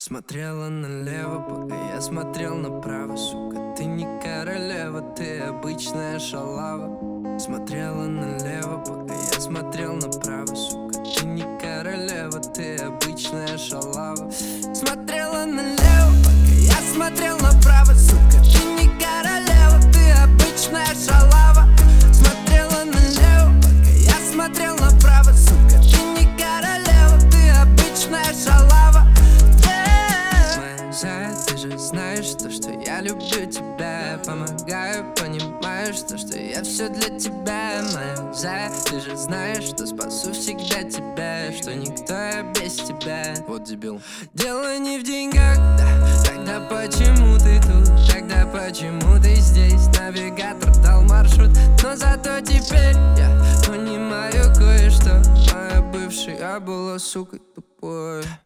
Смотрела налево, пока я смотрел направо. Сука, ты не королева, ты обычная шалава. Смотрела налево, пока я смотрел направо. Сука, ты не королева, ты обычная шалава. Смотрела налево, пока я смотрел направо. Сука, ты не королева, ты обычная шалава. Смотрела налево, пока я смотрел направо. Сука, ты не королева, ты обычная шалава. Ты же знаешь то, что я люблю тебя. Помогаю, понимаешь то, что я все для тебя, моя зая. Ты же знаешь, что спасу всегда тебя, что никто я без тебя. Вот дебил. Дело не в деньгах, да. Тогда почему ты тут? Тогда почему ты здесь? Навигатор дал маршрут, но зато теперь я понимаю кое-что. Моя бывшая была сукой тупой.